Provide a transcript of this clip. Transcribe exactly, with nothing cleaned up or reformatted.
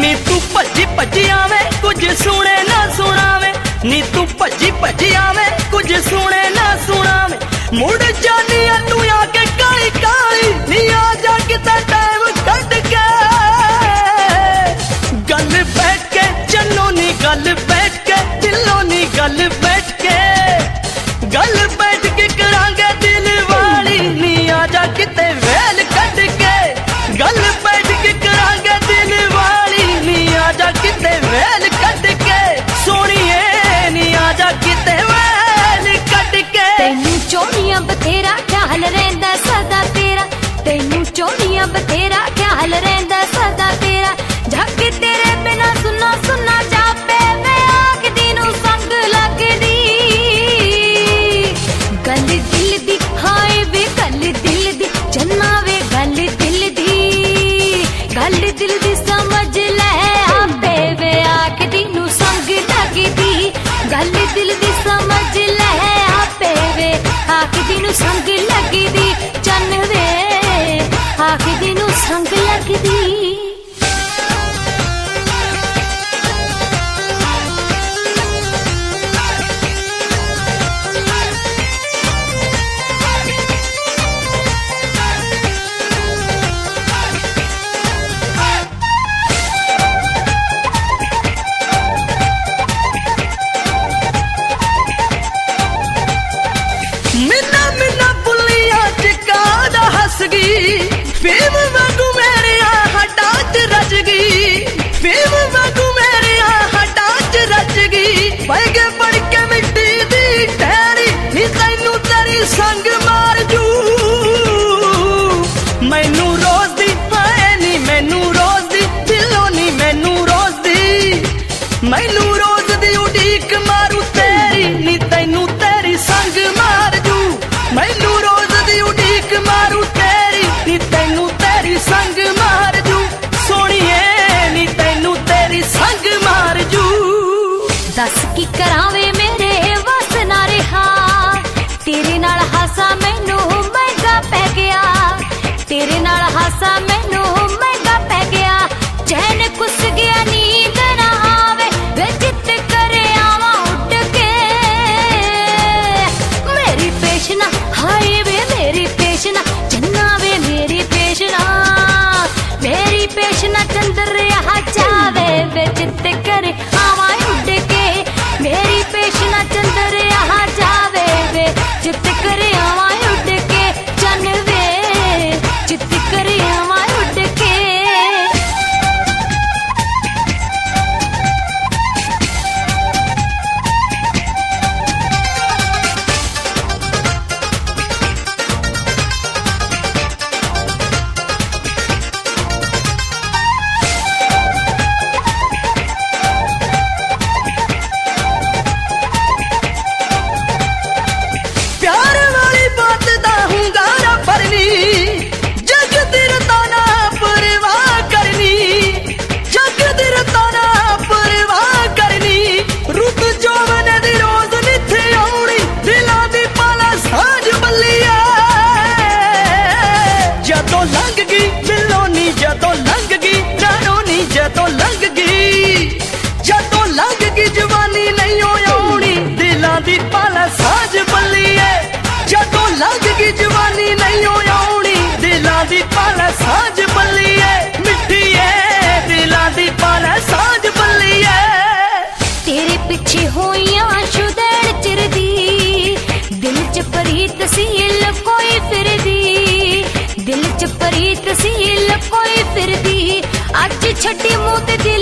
नी तू भजी भजी आवे कुछ सुने ना सुनावे, नी तू भजी भजी आवे कुछ सुने ना सुनावे। मुड़ जानी तू आके काली काली नी आ जा किता टाइम कट के। गल बैठ के चलो नी गल बैठ के, दिलों नी गल बैठ के, गल बैठ के करांगे दिल वाली नी आ जा किते वेल कट के। गल बैठ के करांगे दिल वाली नी आ जा किते वेल कट के। सोनिए नी आ जा किते वेल कट के। तेनू चोनिया बतेरा ख्याल रहिंदा सदा तेरा, तेनू चोनिया बतेरा ख्याल रहिंदा सदा तेरा। झक तेरे बिना सुना सुना जापे मैं आखदी नू संग लगदी। गल दिल दी हाय वे गल दिल दी, जन्ना वे गल दिल दी, गल दिल दी समझ ले आपे वे आखदी नू संग लगदी। गल दिल दी समझ ले आपे वे आखदी नू संग लगदी। चन वे आखदी नू संग लगदी। फेम वागू मेरे हड्डां च रच गई, फेम वागू मेरे हड्डां च रच गई। बह के बड़ के मिट्टी दी टहरी नी तैनू तेरी संग मार जू। मैनू रोज दी हाय नी मैनू रोज दी, दिलों नी मैनू रोज दी, मैनू रोज दी उड़ीक मारू तेरी नी तैनू तेरी संग मार जू। मैनू रोज दी उड़ीक मारू तेरी नी तैनू तेरी संग मार जू। सोनिए नी तैनू तेरी संग मार जू। दस की करावे मेरे वस ना रहा, तेरे नाल हासा मैनू महंगा पै गया, तेरे नाल हासा मैनू महंगा पै गया। चैन कुस गया नींद ना आवे वे चित करे आवा उठ के। मेरी पेशना हाय वे मेरी पेशना, जन्ना वे मेरी पेशना, मेरी पेशना चंद्र यहाँ जावे वे चित करे आवा उठ के। मेरी पेशना चंद्र यहाँ जावे वे चित करे आवा उठ के। चन वे चित करे आवा उठ के। प्यार वाली बात दा हुंगारा भरनी, जग दिल ताना परवाह करनी, जग दिल ताना परवाह करनी। रुत जोवन दी रोज निथे आउणी, दिलां दी पाला साझ बल्लिया। जदों लंघ गई दिलों नी जदों लंघ गई रानों नी जदों लंघ गई, जदों लंघ गई जवानी नहीं आउणी, दिलां दी पाला साझ बल्लिए। जदों लंघ गई जवानी नहीं आउणी, दिलां दी पाला साझ बल्लिए। मिट्ठी है दिलां दी पाला साझ बल्लिए। तेरे पिछे होइयां शुदैण चिरदी, दिल च प्रीत सी कोई फिरदी, दिल च प्रीत सी कोई फिरदी। अज छड्डी मूंह ते